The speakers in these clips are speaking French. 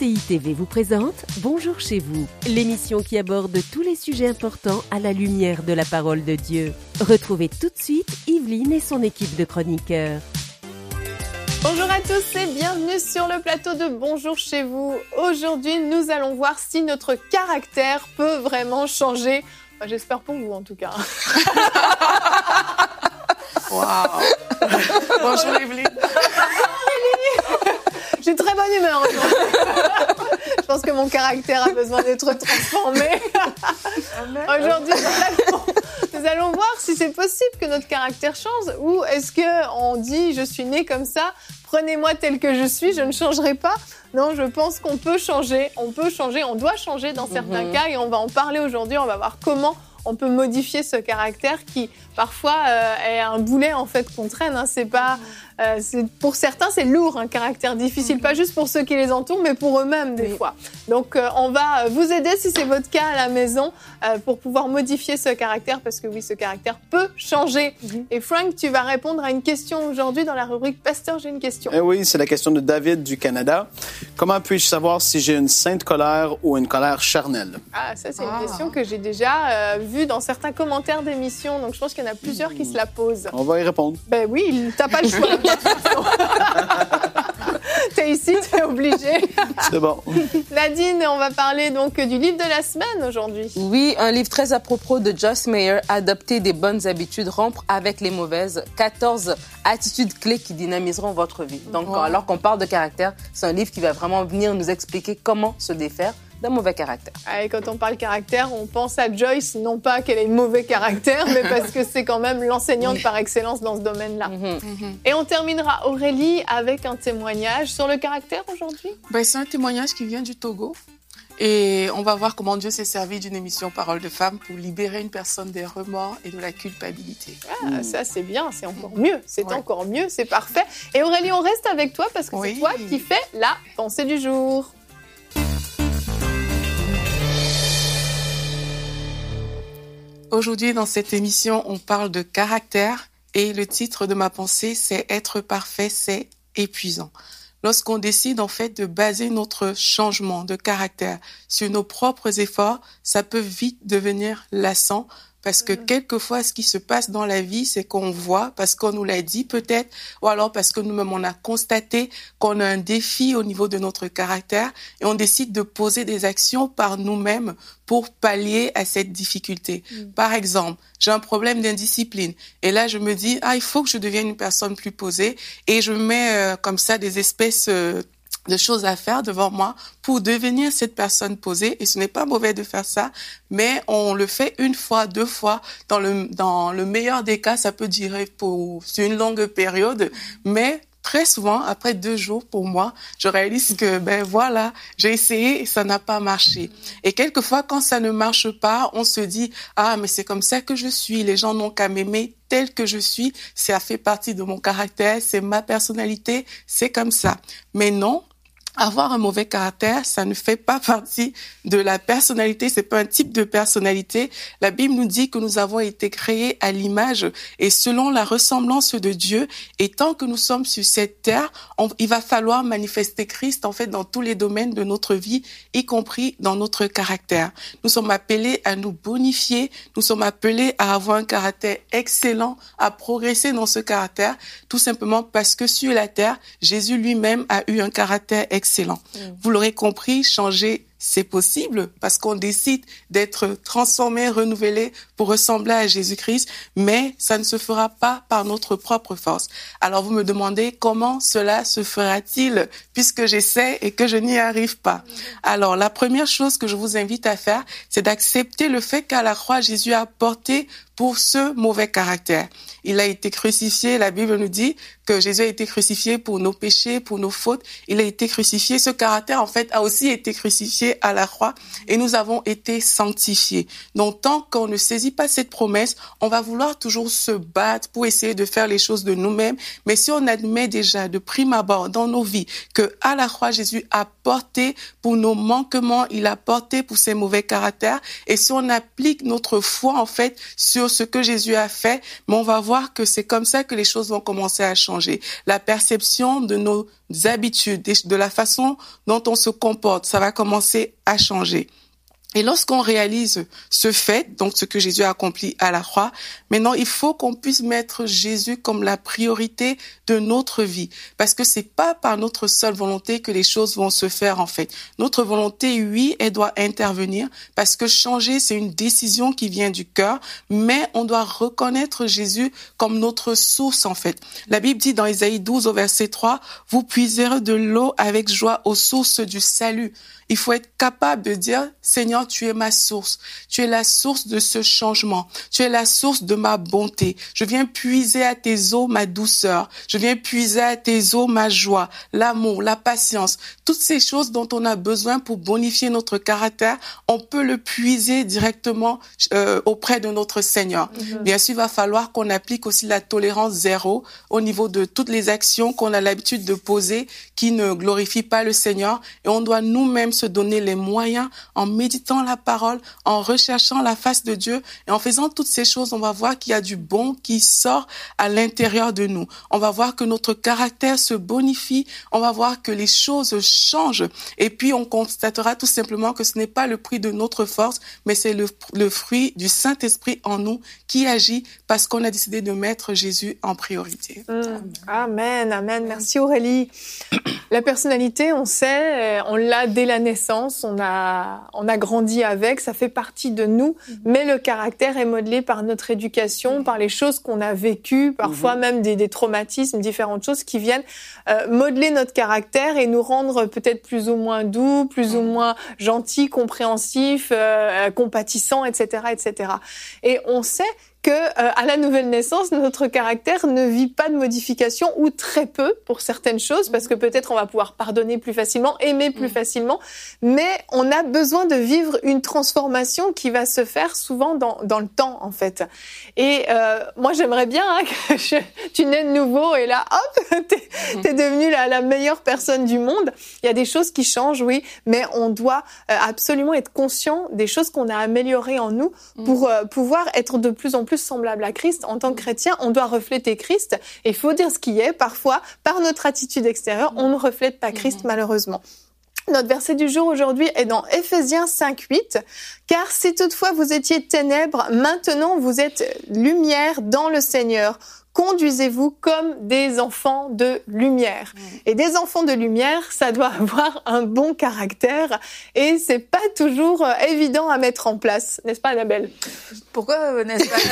CCI TV vous présente Bonjour chez vous, l'émission qui aborde tous les sujets importants à la lumière de la parole de Dieu. Retrouvez tout de suite Yveline et son équipe de chroniqueurs. Bonjour à tous et bienvenue sur le plateau de Bonjour chez vous. Aujourd'hui, nous allons voir si notre caractère peut vraiment changer. Enfin, j'espère pour vous en tout cas. Waouh. Bonjour Yveline. J'ai très bonne humeur aujourd'hui. Je pense que mon caractère a besoin d'être transformé. Aujourd'hui, nous allons voir si c'est possible que notre caractère change ou est-ce qu'on dit « je suis né comme ça, prenez-moi tel que je suis, je ne changerai pas ». Non, je pense qu'on peut changer, on doit changer dans certains cas et on va en parler aujourd'hui, on va voir comment on peut modifier ce caractère qui parfois est un boulet en fait qu'on traîne. Hein. C'est pas, pour certains c'est lourd, un caractère difficile, pas juste pour ceux qui les entourent, mais pour eux-mêmes des fois. Donc on va vous aider si c'est votre cas à la maison pour pouvoir modifier ce caractère parce que oui, ce caractère peut changer. Et Frank, tu vas répondre à une question aujourd'hui dans la rubrique Pasteur, j'ai une question. Oui, c'est la question de David du Canada. Comment puis-je savoir si j'ai une sainte colère ou une colère charnelle? Ah, ça c'est une question que j'ai déjà vue dans certains commentaires d'émissions, donc je pense qu'il y en a plusieurs qui se la posent. On va y répondre. Ben oui, t'as pas le choix. T'es ici, t'es obligé. C'est bon. Nadine, on va parler donc du livre de la semaine aujourd'hui. Oui, un livre très à propos de Joyce Meyer, Adopter des bonnes habitudes, rompre avec les mauvaises, 14 attitudes clés qui dynamiseront votre vie. Donc, alors qu'on parle de caractère, c'est un livre qui va vraiment venir nous expliquer comment se défaire d'un mauvais caractère. Et quand on parle caractère, on pense à Joyce, non pas qu'elle ait un mauvais caractère, mais parce que c'est quand même l'enseignante par excellence dans ce domaine-là. Et on terminera, Aurélie, avec un témoignage sur le caractère aujourd'hui. C'est un témoignage qui vient du Togo. Et on va voir comment Dieu s'est servi d'une émission Parole de Femme pour libérer une personne des remords et de la culpabilité. Ah, ça c'est bien, c'est encore mieux. C'est encore mieux, c'est parfait. Et Aurélie, on reste avec toi parce que c'est toi qui fais la pensée du jour. Aujourd'hui, dans cette émission, on parle de caractère et le titre de ma pensée, c'est « Être parfait, c'est épuisant ». Lorsqu'on décide en fait de baser notre changement de caractère sur nos propres efforts, ça peut vite devenir lassant parce que quelquefois, ce qui se passe dans la vie, c'est qu'on voit, parce qu'on nous l'a dit peut-être, ou alors parce que nous-mêmes, on a constaté qu'on a un défi au niveau de notre caractère et on décide de poser des actions par nous-mêmes pour pallier à cette difficulté. Par exemple, j'ai un problème d'indiscipline et là, je me dis, il faut que je devienne une personne plus posée et je mets comme ça des espèces de choses à faire devant moi pour devenir cette personne posée. Et ce n'est pas mauvais de faire ça, mais on le fait une fois, deux fois. Dans le meilleur des cas, ça peut durer sur une longue période, mais très souvent, après 2 jours, pour moi, je réalise que, j'ai essayé et ça n'a pas marché. Et quelquefois, quand ça ne marche pas, on se dit, mais c'est comme ça que je suis. Les gens n'ont qu'à m'aimer tel que je suis. Ça fait partie de mon caractère, c'est ma personnalité, c'est comme ça. Mais non. Avoir un mauvais caractère, ça ne fait pas partie de la personnalité, c'est pas un type de personnalité. La Bible nous dit que nous avons été créés à l'image et selon la ressemblance de Dieu. Et tant que nous sommes sur cette terre, il va falloir manifester Christ en fait dans tous les domaines de notre vie, y compris dans notre caractère. Nous sommes appelés à nous bonifier, nous sommes appelés à avoir un caractère excellent, à progresser dans ce caractère, tout simplement parce que sur la terre, Jésus lui-même a eu un caractère excellent. Vous l'aurez compris, changer, c'est possible parce qu'on décide d'être transformé, renouvelé pour ressembler à Jésus-Christ, mais ça ne se fera pas par notre propre force. Alors vous me demandez comment cela se fera-t-il puisque j'essaie et que je n'y arrive pas. Alors la première chose que je vous invite à faire, c'est d'accepter le fait qu'à la croix, Jésus a porté pour ce mauvais caractère. Il a été crucifié, la Bible nous dit que Jésus a été crucifié pour nos péchés, pour nos fautes. Il a été crucifié. Ce caractère, en fait, a aussi été crucifié à la croix et nous avons été sanctifiés. Donc, tant qu'on ne saisit pas cette promesse, on va vouloir toujours se battre pour essayer de faire les choses de nous-mêmes. Mais si on admet déjà de prime abord dans nos vies que à la croix, Jésus a porté pour nos manquements, il a porté pour ses mauvais caractères. Et si on applique notre foi, en fait, sur ce que Jésus a fait, mais on va voir que c'est comme ça que les choses vont commencer à changer. La perception de nos habitudes, de la façon dont on se comporte, ça va commencer à changer. Et lorsqu'on réalise ce fait, donc ce que Jésus a accompli à la croix, maintenant il faut qu'on puisse mettre Jésus comme la priorité de notre vie, parce que c'est pas par notre seule volonté que les choses vont se faire en fait. Notre volonté, oui, elle doit intervenir, parce que changer, c'est une décision qui vient du cœur, mais on doit reconnaître Jésus comme notre source en fait. La Bible dit dans Ésaïe 12 au verset 3, « Vous puiserez de l'eau avec joie aux sources du salut ». Il faut être capable de dire, Seigneur, tu es ma source. Tu es la source de ce changement. Tu es la source de ma bonté. Je viens puiser à tes eaux ma douceur. Je viens puiser à tes eaux ma joie, l'amour, la patience. Toutes ces choses dont on a besoin pour bonifier notre caractère, on peut le puiser directement auprès de notre Seigneur. Bien sûr, il va falloir qu'on applique aussi la tolérance zéro au niveau de toutes les actions qu'on a l'habitude de poser qui ne glorifient pas le Seigneur. Et on doit nous-mêmes se donner les moyens en méditant la parole, en recherchant la face de Dieu et en faisant toutes ces choses, on va voir qu'il y a du bon qui sort à l'intérieur de nous. On va voir que notre caractère se bonifie, on va voir que les choses changent et puis on constatera tout simplement que ce n'est pas le prix de notre force, mais c'est le fruit du Saint-Esprit en nous qui agit parce qu'on a décidé de mettre Jésus en priorité. Amen, amen. Merci Aurélie. La personnalité, on sait, on l'a dès la naissance, on a grandi avec, ça fait partie de nous, mais le caractère est modelé par notre éducation, par les choses qu'on a vécues, parfois même des traumatismes, différentes choses qui viennent modeler notre caractère et nous rendre peut-être plus ou moins doux, plus ou moins gentils, compréhensifs, compatissants, etc., etc. Et on sait que à la nouvelle naissance, notre caractère ne vit pas de modification ou très peu pour certaines choses, parce que peut-être on va pouvoir pardonner plus facilement, aimer plus facilement, mais on a besoin de vivre une transformation qui va se faire souvent dans le temps en fait. Et moi j'aimerais bien que tu nais de nouveau et là hop, t'es devenue la meilleure personne du monde. Il y a des choses qui changent, oui, mais on doit absolument être conscient des choses qu'on a améliorées en nous pour pouvoir être de plus en plus semblable à Christ. En tant que chrétien, on doit refléter Christ. Et il faut dire ce qui est. Parfois, par notre attitude extérieure, on ne reflète pas Christ, malheureusement. Notre verset du jour aujourd'hui est dans Éphésiens 5:8. « Car si toutefois vous étiez ténèbres, maintenant vous êtes lumière dans le Seigneur. Conduisez-vous comme des enfants de lumière. » Et des enfants de lumière, ça doit avoir un bon caractère et c'est pas toujours évident à mettre en place. N'est-ce pas, Annabelle? Pourquoi n'est-ce pas?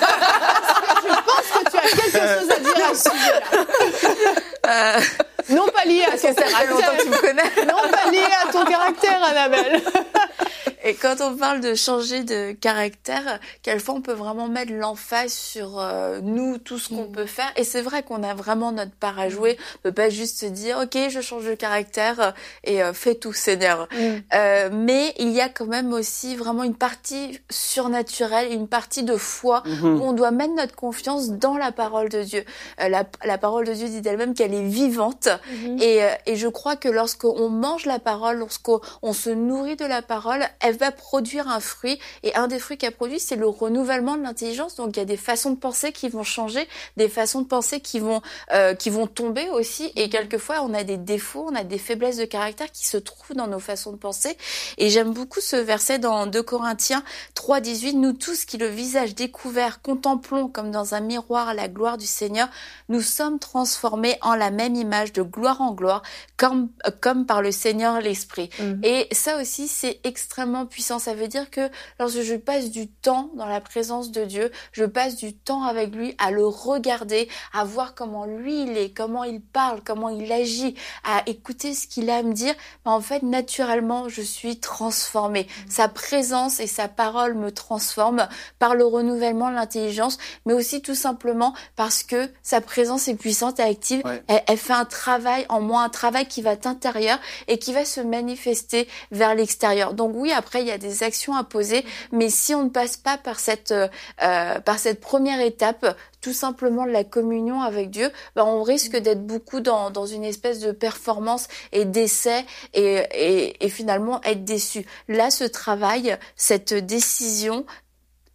Je pense que tu as quelque chose à dire à ce sujet-là. Non pas lié à ton caractère. Longtemps que tu me connais. Non pas lié à ton caractère, Annabelle. Et quand on parle de changer de caractère, quelquefois on peut vraiment mettre l'emphase sur nous, tout ce qu'on peut faire. Et c'est vrai qu'on a vraiment notre part à jouer. On peut pas juste se dire, ok, je change de caractère et fais tout, Seigneur. Mais il y a quand même aussi vraiment une partie surnaturelle, une partie de foi où on doit mettre notre confiance dans la parole de Dieu. La parole de Dieu dit d'elle-même qu'elle est vivante. Et je crois que lorsqu'on mange la parole, lorsqu'on se nourrit de la parole, elle va produire un fruit. Et un des fruits qu'elle produit, c'est le renouvellement de l'intelligence. Donc il y a des façons de penser qui vont changer, des façons de penser qui vont tomber aussi. Et quelquefois, on a des défauts, on a des faiblesses de caractère qui se trouvent dans nos façons de penser. Et j'aime beaucoup ce verset dans 2 Corinthiens 3:18. « Nous tous qui le visage découvert contemplons comme dans un miroir la gloire du Seigneur, nous sommes transformés en la même image de gloire en gloire, comme par le Seigneur l'Esprit. » Et ça aussi, c'est extrêmement puissant. Ça veut dire que lorsque je passe du temps dans la présence de Dieu, je passe du temps avec lui à le regarder, à voir comment lui il est, comment il parle, comment il agit, à écouter ce qu'il a à me dire, en fait, naturellement, je suis transformée. Sa présence et sa parole me transforment par le renouvellement de l'intelligence, mais aussi tout simplement parce que sa présence est puissante et active. Elle fait un travail en moi, un travail qui va d'intérieur et qui va se manifester vers l'extérieur. Donc oui, après, il y a des actions à poser, mais si on ne passe pas par cette première étape, tout simplement de la communion avec Dieu, on risque d'être beaucoup dans une espèce de performance et d'essai et finalement être déçu. Là, ce travail, cette décision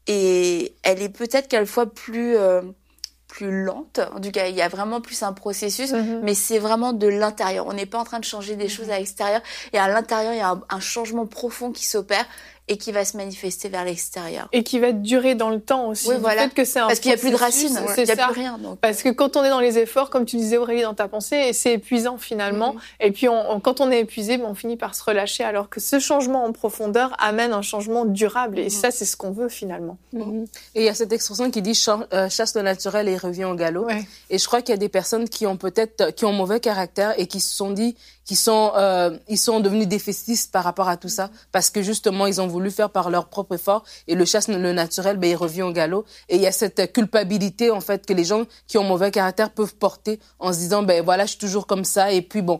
et elle est peut-être quelquefois plus lente. En tout cas, il y a vraiment plus un processus, mais c'est vraiment de l'intérieur. On n'est pas en train de changer des choses à l'extérieur. Et à l'intérieur, il y a un changement profond qui s'opère et qui va se manifester vers l'extérieur. Et qui va durer dans le temps aussi. Oui, voilà. Que c'est un parce qu'il n'y a plus de processus, racines, c'est il n'y a ça. plus rien. Donc. Parce que quand on est dans les efforts, comme tu disais Aurélie dans ta pensée, c'est épuisant finalement. Et puis quand on est épuisé, on finit par se relâcher, alors que ce changement en profondeur amène un changement durable. Et ça, c'est ce qu'on veut finalement. Et il y a cette expression qui dit chasse le naturel et revient au galop. Ouais. Et je crois qu'il y a des personnes qui ont mauvais caractère et qui se sont dit ils sont devenus défaitistes par rapport à tout ça, parce que justement ils ont voulu faire par leur propre effort, et le chasse le naturel, il revient au galop. Et il y a cette culpabilité en fait que les gens qui ont mauvais caractère peuvent porter en se disant voilà, je suis toujours comme ça, et puis bon,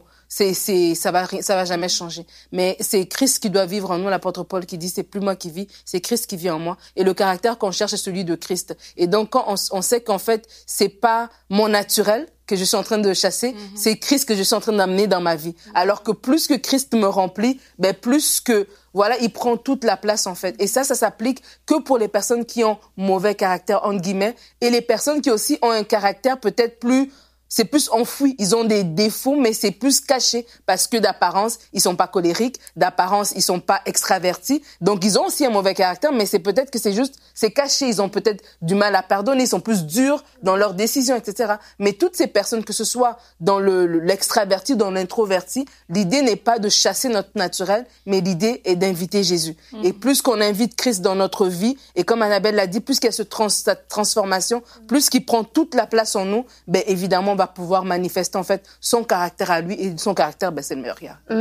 ça va jamais changer. Mais c'est Christ qui doit vivre en nous. L'apôtre Paul qui dit c'est plus moi qui vis, c'est Christ qui vit en moi. Et le caractère qu'on cherche est celui de Christ. Et donc quand on sait qu'en fait c'est pas mon naturel que je suis en train de chasser, c'est Christ que je suis en train d'amener dans ma vie. Alors que plus que Christ me remplit, plus que il prend toute la place en fait. Et ça s'applique que pour les personnes qui ont mauvais caractère entre guillemets, et les personnes qui aussi ont un caractère peut-être c'est plus enfoui. Ils ont des défauts, mais c'est plus caché, parce que d'apparence, ils sont pas colériques, d'apparence, ils sont pas extravertis. Donc, ils ont aussi un mauvais caractère, mais c'est peut-être que c'est caché. Ils ont peut-être du mal à pardonner, ils sont plus durs dans leurs décisions, etc. Mais toutes ces personnes, que ce soit dans l'extraverti, dans l'introverti, l'idée n'est pas de chasser notre naturel, mais l'idée est d'inviter Jésus. Et plus qu'on invite Christ dans notre vie, et comme Annabelle l'a dit, plus qu'il y a cette transformation, plus qu'il prend toute la place en nous, évidemment, on va pouvoir manifester en fait son caractère à lui, et son caractère, c'est le meilleur.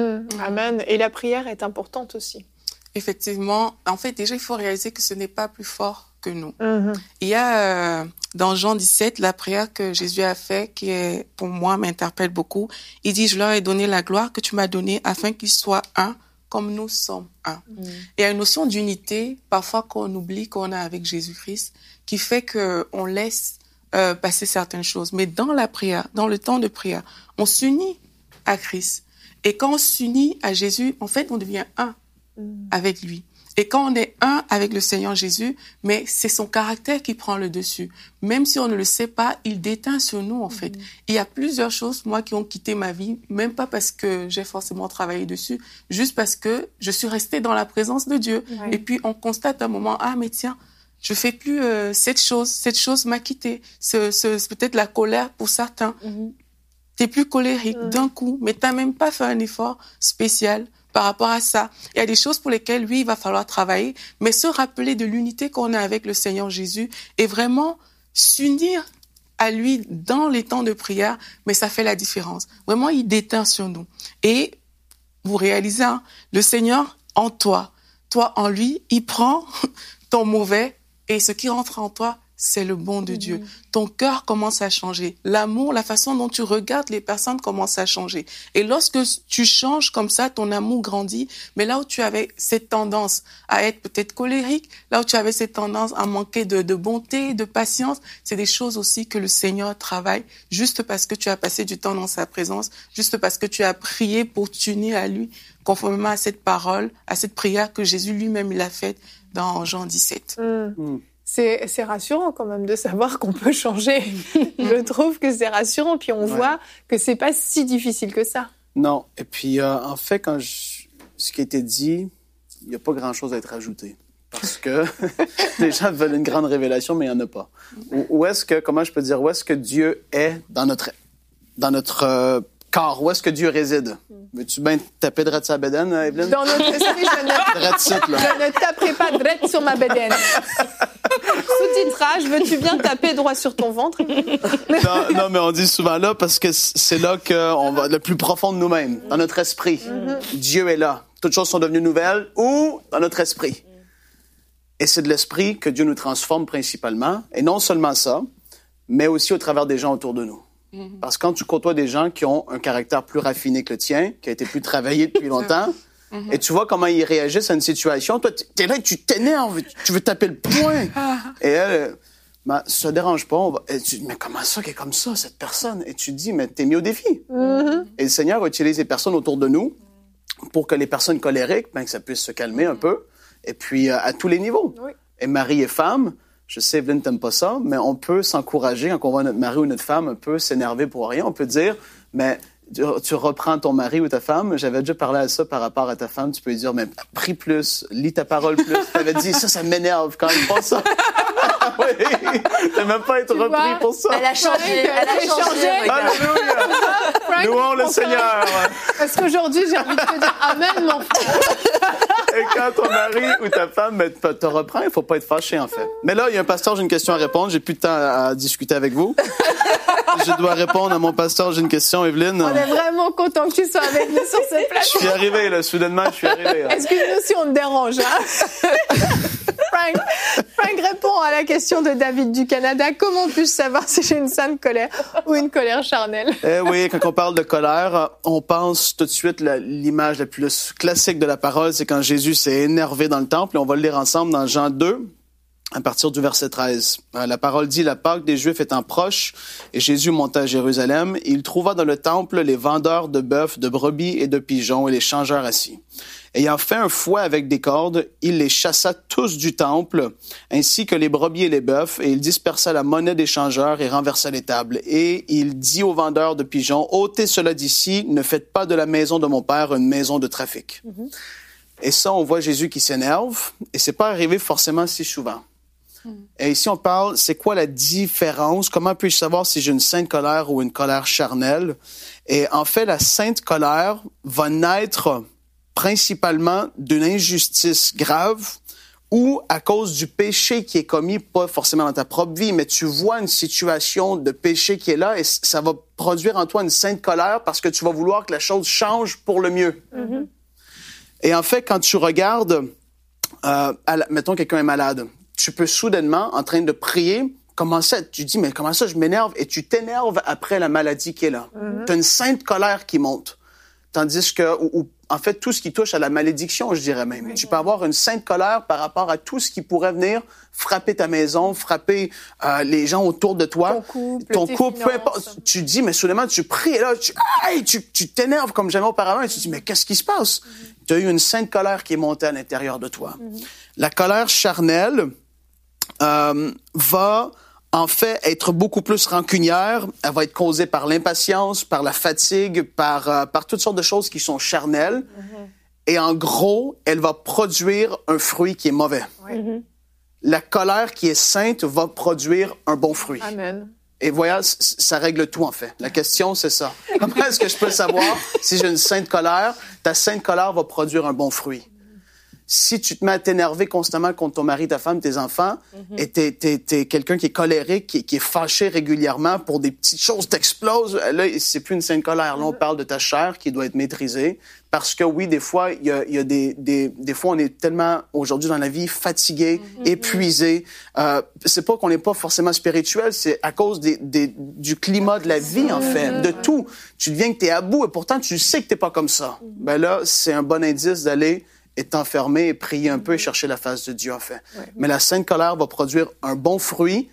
Amen. Et la prière est importante aussi. Effectivement, en fait, déjà, il faut réaliser que ce n'est pas plus fort que nous. Il y a dans Jean 17 la prière que Jésus a fait, qui est pour moi m'interpelle beaucoup. Il dit: je leur ai donné la gloire que tu m'as donnée afin qu'ils soient un comme nous sommes un. Il y a une notion d'unité parfois qu'on oublie qu'on a avec Jésus-Christ, qui fait que on laisse passer certaines choses. Mais dans la prière, dans le temps de prière, on s'unit à Christ. Et quand on s'unit à Jésus, en fait, on devient un avec lui. Et quand on est un avec le Seigneur Jésus, mais c'est son caractère qui prend le dessus. Même si on ne le sait pas, il déteint sur nous, en fait. Il y a plusieurs choses, moi, qui ont quitté ma vie, même pas parce que j'ai forcément travaillé dessus, juste parce que je suis restée dans la présence de Dieu. Et puis, on constate à un moment, mais tiens, je fais plus cette chose m'a quitté. C'est peut-être la colère pour certains. T'es plus colérique d'un coup, mais t'as même pas fait un effort spécial par rapport à ça. Il y a des choses pour lesquelles, il va falloir travailler, mais se rappeler de l'unité qu'on a avec le Seigneur Jésus et vraiment s'unir à lui dans les temps de prière, mais ça fait la différence. Vraiment, il déteint sur nous. Et vous réalisez, le Seigneur en toi en lui, il prend ton mauvais, et ce qui rentre en toi, c'est le bon de Dieu. Ton cœur commence à changer. L'amour, la façon dont tu regardes les personnes commence à changer. Et lorsque tu changes comme ça, ton amour grandit. Mais là où tu avais cette tendance à être peut-être colérique, là où tu avais cette tendance à manquer de bonté, de patience, c'est des choses aussi que le Seigneur travaille juste parce que tu as passé du temps dans sa présence, juste parce que tu as prié pour t'unir à lui, conformément à cette parole, à cette prière que Jésus lui-même il a faite dans Jean 17. C'est rassurant quand même de savoir qu'on peut changer. Je trouve que c'est rassurant, puis on voit que c'est pas si difficile que ça. Non, et puis en fait, ce qui a été dit, il n'y a pas grand-chose à être ajouté. Parce que les gens veulent une grande révélation, mais il n'y en a pas. Où est-ce que Dieu est dans notre corps? Où est-ce que Dieu réside? Veux-tu bien taper droit sur la bédaine, Evelyne? Dans notre esprit, je ne taperai pas droit sur ma bédaine. Sous-titrage, veux-tu bien taper droit sur ton ventre? Non, mais on dit souvent là parce que c'est là qu'on va le plus profond de nous-mêmes, dans notre esprit. Dieu est là. Toutes choses sont devenues nouvelles ou dans notre esprit. Et c'est de l'esprit que Dieu nous transforme principalement. Et non seulement ça, mais aussi au travers des gens autour de nous. Parce que quand tu côtoies des gens qui ont un caractère plus raffiné que le tien, qui a été plus travaillé depuis longtemps, et tu vois comment ils réagissent à une situation, toi, t'es là, tu t'énerves, tu veux taper le poing. Et elle, ça te dérange pas. Et tu dis, mais comment ça qu'elle est comme ça, cette personne? Et tu te dis, mais t'es mis au défi. Et le Seigneur utilise les personnes autour de nous pour que les personnes colériques, que ça puisse se calmer un peu. Et puis, à tous les niveaux. est mari et femme, je sais, Evelyne, t'aimes pas ça, mais on peut s'encourager quand on voit notre mari ou notre femme un peu s'énerver pour rien. On peut dire, mais tu reprends ton mari ou ta femme. J'avais déjà parlé à ça par rapport à ta femme. Tu peux lui dire, mais prie plus, lis ta parole plus. Tu avais dit, ça m'énerve quand ils font ça. Oui, t'as même pas être repris pour ça. Elle a changé. Alléluia. Louons le Seigneur. Parce qu'aujourd'hui, j'ai envie de te dire Amen, mon frère. Et quand ton mari ou ta femme te reprend, il faut pas être fâché, en fait. Mais là, il y a un pasteur, j'ai une question à répondre. J'ai plus de temps à discuter avec vous. Je dois répondre à mon pasteur, j'ai une question, Evelyne. On est vraiment content que tu sois avec nous sur ce plateau. Je suis arrivé, là, soudainement, je suis arrivé. Excuse-nous si on te dérange, hein. Frank répond à la question de David du Canada. Comment puis-je savoir si j'ai une sainte colère ou une colère charnelle? Oui, quand on parle de colère, on pense tout de suite l'image la plus classique de la parole, c'est quand Jésus s'est énervé dans le temple. Et on va le lire ensemble dans Jean 2. À partir du verset 13. La parole dit, la Pâque des Juifs étant proche, et Jésus monta à Jérusalem, et il trouva dans le temple les vendeurs de bœufs, de brebis et de pigeons, et les changeurs assis. Ayant fait un fouet avec des cordes, il les chassa tous du temple, ainsi que les brebis et les bœufs, et il dispersa la monnaie des changeurs et renversa les tables. Et il dit aux vendeurs de pigeons, ôtez cela d'ici, ne faites pas de la maison de mon père une maison de trafic. Mm-hmm. Et ça, on voit Jésus qui s'énerve, et c'est pas arrivé forcément si souvent. Et ici, on parle, c'est quoi la différence? Comment puis-je savoir si j'ai une sainte colère ou une colère charnelle? Et en fait, la sainte colère va naître principalement d'une injustice grave ou à cause du péché qui est commis, pas forcément dans ta propre vie, mais tu vois une situation de péché qui est là et ça va produire en toi une sainte colère parce que tu vas vouloir que la chose change pour le mieux. Mm-hmm. Et en fait, quand tu regardes, mettons quelqu'un est malade, tu peux soudainement, en train de prier, tu dis, mais comment ça, je m'énerve? Et tu t'énerves après la maladie qui est là. Mm-hmm. Tu as une sainte colère qui monte. Tandis que, en fait, tout ce qui touche à la malédiction, je dirais même. Mm-hmm. Tu peux avoir une sainte colère par rapport à tout ce qui pourrait venir frapper ta maison, frapper les gens autour de toi. Ton couple, peu importe. Tu dis, mais soudainement, tu pries et là, tu t'énerves comme jamais auparavant et tu dis, mais qu'est-ce qui se passe? Mm-hmm. Tu as eu une sainte colère qui est montée à l'intérieur de toi. Mm-hmm. La colère charnelle va en fait être beaucoup plus rancunière. Elle va être causée par l'impatience, par la fatigue, par toutes sortes de choses qui sont charnelles. Mm-hmm. Et en gros, elle va produire un fruit qui est mauvais. Mm-hmm. La colère qui est sainte va produire un bon fruit. Amen. Et voilà, ça règle tout en fait. La question, c'est ça. Comment est-ce que je peux savoir si j'ai une sainte colère? Ta sainte colère va produire un bon fruit. Si tu te mets à t'énerver constamment contre ton mari, ta femme, tes enfants, mm-hmm. et t'es quelqu'un qui est colérique, qui est fâché régulièrement pour des petites choses, t'exploses, là, c'est plus une sainte colère. Là, on parle de ta chair qui doit être maîtrisée. Parce que oui, des fois, il y a des fois, on est tellement, aujourd'hui, dans la vie, fatigué, mm-hmm. épuisé. C'est pas qu'on n'est pas forcément spirituel, c'est à cause du climat de la vie, en fait, de tout. Tu deviens que t'es à bout et pourtant, tu sais que t'es pas comme ça. Mm-hmm. Ben là, c'est un bon indice d'aller est enfermé et prier un peu et chercher la face de Dieu, en fait. Ouais. Mais la sainte colère va produire un bon fruit,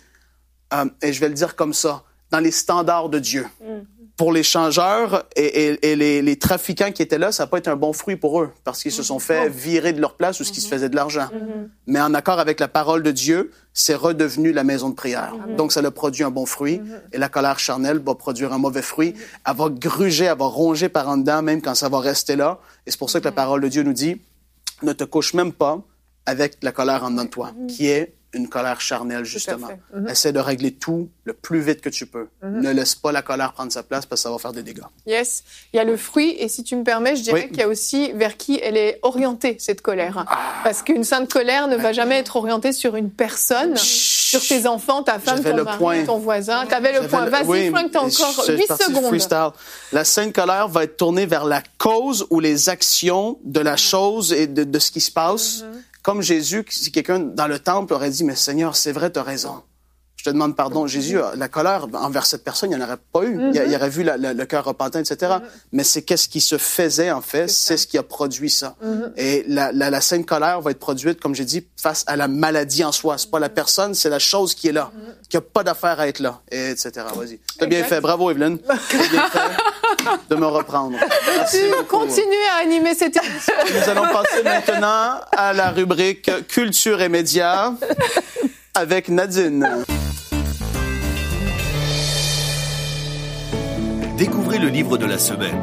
et je vais le dire comme ça, dans les standards de Dieu. Mm. Pour les changeurs et les trafiquants qui étaient là, ça n'a pas été un bon fruit pour eux, parce qu'ils se sont fait virer de leur place où ils se faisaient de l'argent. Mm-hmm. Mais en accord avec la parole de Dieu, c'est redevenu la maison de prière. Mm-hmm. Donc, ça a produit un bon fruit, et la colère charnelle va produire un mauvais fruit. Elle va gruger, elle va ronger par en dedans, même quand ça va rester là. Et c'est pour ça que la parole de Dieu nous dit, ne te couche même pas avec la colère en dedans de toi, qui est une colère charnelle, justement. Mm-hmm. Essaie de régler tout le plus vite que tu peux. Mm-hmm. Ne laisse pas la colère prendre sa place parce que ça va faire des dégâts. Yes. Il y a le fruit, et si tu me permets, je dirais qu'il y a aussi vers qui elle est orientée, cette colère. Parce qu'une sainte colère ne va jamais être orientée sur une personne, sur tes enfants, ta femme, ton mari, ton voisin. T'avais le point. Vas-y, Frank, t'as encore 8 secondes. Freestyle. La sainte colère va être tournée vers la cause ou les actions de la chose et de ce qui se passe. Mm-hmm. Comme Jésus, si quelqu'un dans le temple aurait dit « Mais Seigneur, c'est vrai, tu as raison. Je te demande pardon. » Jésus, la colère envers cette personne, il n'y en aurait pas eu. Mm-hmm. Il aurait vu le cœur repentant, etc. Mm-hmm. Mais c'est qu'est-ce qui se faisait, en fait. C'est ce qui a produit ça. Mm-hmm. Et la sainte colère va être produite, comme j'ai dit, face à la maladie en soi. C'est pas la personne, c'est la chose qui est là, qui n'a pas d'affaire à être là, et etc. Vas-y. T'as bien fait. Bravo, Evelyne. T'as bien fait. de me reprendre. Merci Tu beaucoup. continues à animer cette émission. Nous allons passer maintenant à la rubrique Culture et médias avec Nadine. Découvrez le livre de la semaine.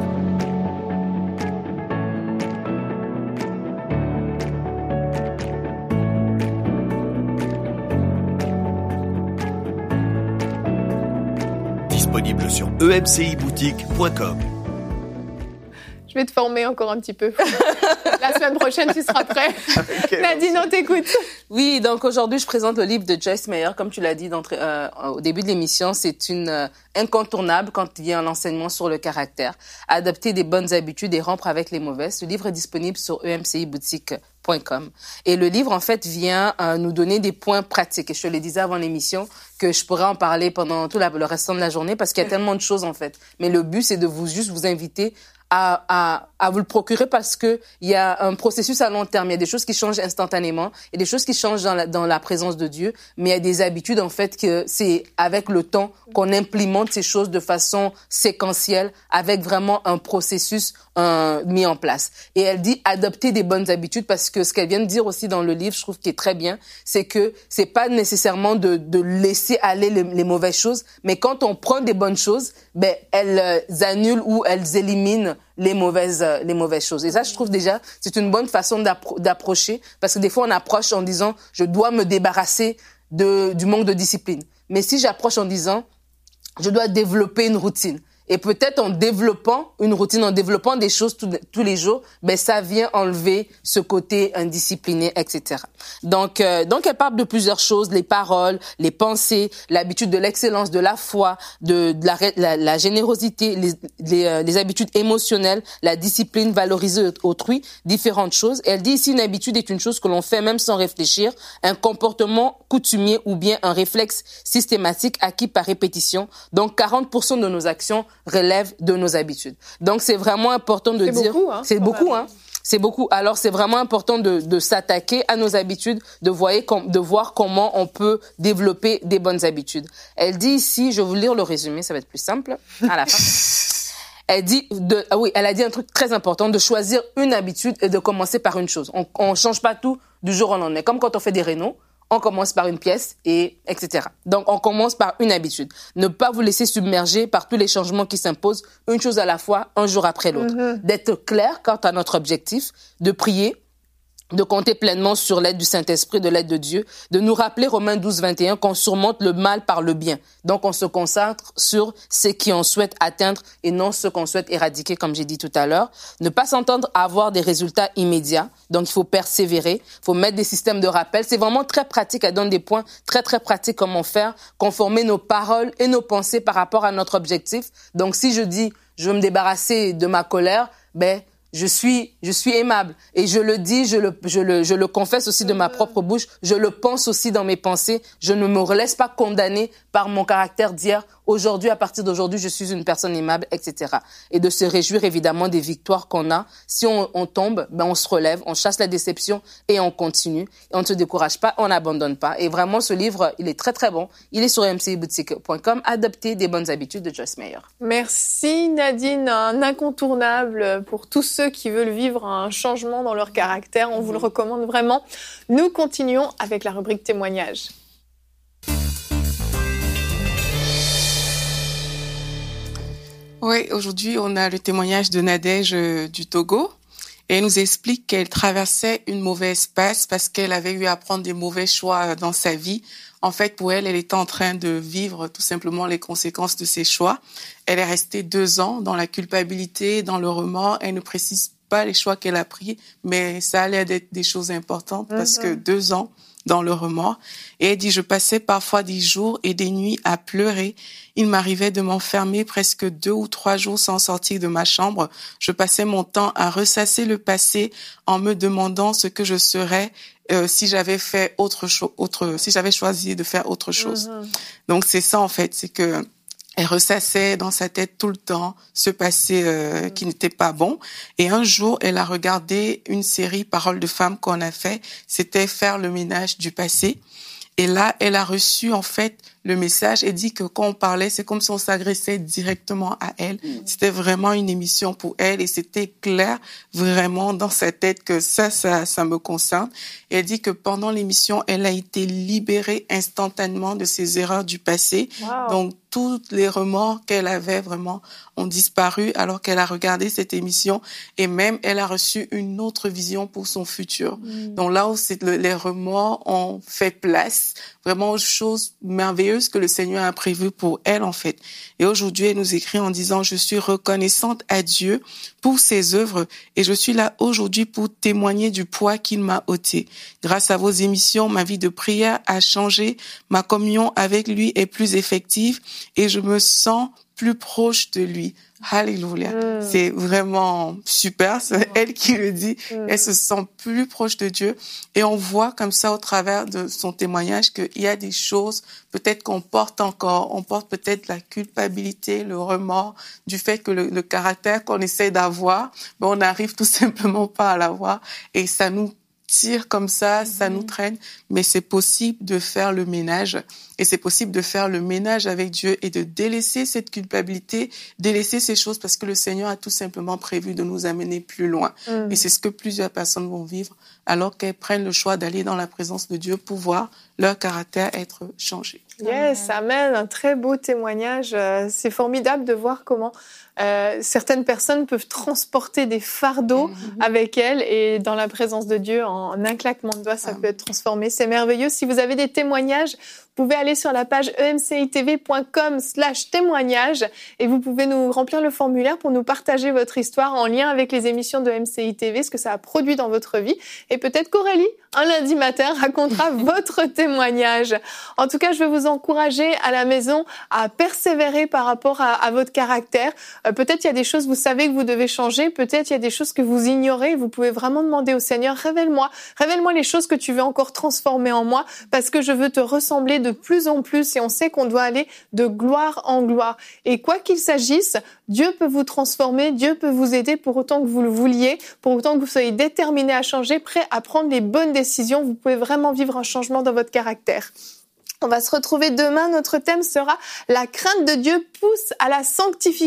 Disponible sur emciboutique.com. Je vais te former encore un petit peu. La semaine prochaine, tu seras prêt. Okay, Nadine, on t'écoute. Oui, donc aujourd'hui, je présente le livre de Joyce Meyer. Comme tu l'as dit au début de l'émission, c'est une incontournable quand il y a un enseignement sur le caractère. Adopter des bonnes habitudes et rompre avec les mauvaises. Ce livre est disponible sur emciboutique.com. Et le livre, en fait, vient nous donner des points pratiques. Et je te le disais avant l'émission que je pourrais en parler pendant tout le restant de la journée parce qu'il y a tellement de choses, en fait. Mais le but, c'est de vous inviter à vous le procurer parce que il y a un processus à long terme. Il y a des choses qui changent instantanément. Il y a des choses qui changent dans la présence de Dieu. Mais il y a des habitudes, en fait, que c'est avec le temps qu'on implémente ces choses de façon séquentielle avec vraiment un processus mis en place. Et elle dit adopter des bonnes habitudes parce que ce qu'elle vient de dire aussi dans le livre, je trouve qui est très bien, c'est que c'est pas nécessairement de laisser aller les mauvaises choses, mais quand on prend des bonnes choses, ben, elles annulent ou elles éliminent les mauvaises choses. Et ça, je trouve déjà, c'est une bonne façon d'approcher parce que des fois, on approche en disant, je dois me débarrasser du manque de discipline. Mais si j'approche en disant, je dois développer une routine. Et peut-être en développant une routine, en développant des choses tous les jours, ben ça vient enlever ce côté indiscipliné, etc. Donc elle parle de plusieurs choses, les paroles, les pensées, l'habitude de l'excellence, de la foi, de la générosité, les habitudes émotionnelles, la discipline, valoriser autrui, différentes choses. Et elle dit ici, une habitude est une chose que l'on fait même sans réfléchir, un comportement coutumier ou bien un réflexe systématique acquis par répétition. Donc 40% de nos actions relève de nos habitudes. Donc, c'est vraiment important de dire... C'est beaucoup, hein. C'est beaucoup. Alors, c'est vraiment important de s'attaquer à nos habitudes, de voir comment on peut développer des bonnes habitudes. Elle dit ici, je vais vous lire le résumé, ça va être plus simple à la fin. Elle dit elle a dit un truc très important, de choisir une habitude et de commencer par une chose. On change pas tout du jour au lendemain. Comme quand on fait des rénaux, on commence par une pièce et etc. Donc, on commence par une habitude. Ne pas vous laisser submerger par tous les changements qui s'imposent, une chose à la fois, un jour après l'autre. D'être clair quant à notre objectif, de prier, de compter pleinement sur l'aide du Saint-Esprit, de l'aide de Dieu, de nous rappeler Romains 12, 21 qu'on surmonte le mal par le bien. Donc, on se concentre sur ce qu'on souhaite atteindre et non ce qu'on souhaite éradiquer, comme j'ai dit tout à l'heure. Ne pas s'entendre à avoir des résultats immédiats. Donc, il faut persévérer. Il faut mettre des systèmes de rappel. C'est vraiment très pratique. Elle donne des points très, très pratiques comment faire. Conformer nos paroles et nos pensées par rapport à notre objectif. Donc, si je dis, je veux me débarrasser de ma colère, ben, je suis aimable et je le dis, je le confesse aussi de ma propre bouche, je le pense aussi dans mes pensées, je ne me laisse pas condamner par mon caractère d'hier. Aujourd'hui, à partir d'aujourd'hui, je suis une personne aimable, etc. Et de se réjouir évidemment des victoires qu'on a. Si on tombe, ben on se relève, on chasse la déception et on continue. Et on ne se décourage pas, on n'abandonne pas. Et vraiment, ce livre, il est très très bon. Il est sur mciboutique.com. Adopter des bonnes habitudes de Joyce Meyer. Merci Nadine, un incontournable pour tous ceux qui veulent vivre un changement dans leur caractère. On vous le recommande vraiment. Nous continuons avec la rubrique témoignages. Oui, aujourd'hui, on a le témoignage de Nadège du Togo. Et elle nous explique qu'elle traversait une mauvaise passe parce qu'elle avait eu à prendre des mauvais choix dans sa vie. En fait, pour elle, elle était en train de vivre tout simplement les conséquences de ses choix. Elle est restée 2 ans dans la culpabilité, dans le remords. Elle ne précise pas les choix qu'elle a pris, mais ça allait être des choses importantes parce que 2 ans dans le remords. Et elle dit, je passais parfois des jours et des nuits à pleurer. Il m'arrivait de m'enfermer presque 2 ou 3 jours sans sortir de ma chambre. Je passais mon temps à ressasser le passé en me demandant ce que je serais si j'avais fait si j'avais choisi de faire autre chose. Donc c'est ça en fait, c'est que elle ressassait dans sa tête tout le temps ce passé qui n'était pas bon. Et un jour, elle a regardé une série Paroles de femmes qu'on a fait. C'était faire le ménage du passé. Et là, elle a reçu en fait le message et dit que quand on parlait, c'est comme si on s'agressait directement à elle. C'était vraiment une émission pour elle et c'était clair vraiment dans sa tête que ça me concerne. Et elle dit que pendant l'émission, elle a été libérée instantanément de ses erreurs du passé. Wow. Donc, tous les remords qu'elle avait vraiment ont disparu alors qu'elle a regardé cette émission et même elle a reçu une autre vision pour son futur. Donc là où les remords ont fait place vraiment aux choses merveilleuses que le Seigneur a prévues pour elle en fait. Et aujourd'hui, elle nous écrit en disant « Je suis reconnaissante à Dieu pour ses œuvres et je suis là aujourd'hui pour témoigner du poids qu'il m'a ôté. Grâce à vos émissions, ma vie de prière a changé, ma communion avec lui est plus effective et je me sens plus proche de lui. » Alléluia. C'est vraiment super. C'est elle qui le dit. Elle se sent plus proche de Dieu. Et on voit comme ça au travers de son témoignage qu'il y a des choses peut-être qu'on porte encore. On porte peut-être la culpabilité, le remords du fait que le caractère qu'on essaie d'avoir, on n'arrive tout simplement pas à l'avoir. Et ça nous tire comme ça nous traîne, mais c'est possible de faire le ménage et c'est possible de faire le ménage avec Dieu et de délaisser cette culpabilité, délaisser ces choses parce que le Seigneur a tout simplement prévu de nous amener plus loin. Et c'est ce que plusieurs personnes vont vivre alors qu'elles prennent le choix d'aller dans la présence de Dieu pour voir leur caractère être changé. Yes, amen, un très beau témoignage. C'est formidable de voir comment certaines personnes peuvent transporter des fardeaux avec elles et dans la présence de Dieu, en un claquement de doigts, ça peut être transformé. C'est merveilleux. Si vous avez des témoignages, vous pouvez aller sur la page emcitv.com/témoignages et vous pouvez nous remplir le formulaire pour nous partager votre histoire en lien avec les émissions de MCI TV, ce que ça a produit dans votre vie. Et peut-être qu'Aurélie, un lundi matin, racontera votre témoignage. En tout cas, je vais vous encourager à la maison à persévérer par rapport à votre caractère. Peut-être il y a des choses, vous savez que vous devez changer. Peut-être il y a des choses que vous ignorez. Vous pouvez vraiment demander au Seigneur, révèle-moi les choses que tu veux encore transformer en moi parce que je veux te ressembler de plus en plus et on sait qu'on doit aller de gloire en gloire. Et quoi qu'il s'agisse, Dieu peut vous transformer, Dieu peut vous aider pour autant que vous le vouliez, pour autant que vous soyez déterminé à changer, prêt à prendre les bonnes décisions. Vous pouvez vraiment vivre un changement dans votre caractère. On va se retrouver demain. Notre thème sera « La crainte de Dieu pousse à la sanctification ».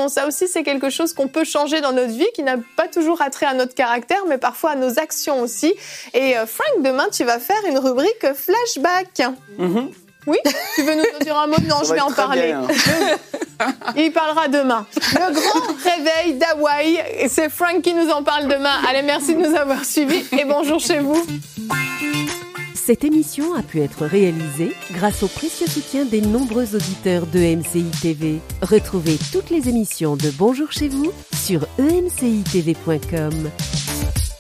Ça aussi, c'est quelque chose qu'on peut changer dans notre vie, qui n'a pas toujours attrait à notre caractère, mais parfois à nos actions aussi. Et Frank, demain, tu vas faire une rubrique flashback. Oui, tu veux nous dire un mot? Non, je vais en parler. Il parlera demain. Le grand réveil d'Hawaï. C'est Frank qui nous en parle demain. Allez, merci de nous avoir suivis et bonjour chez vous. Cette émission a pu être réalisée grâce au précieux soutien des nombreux auditeurs de MCI TV. Retrouvez toutes les émissions de Bonjour chez vous sur emcitv.com.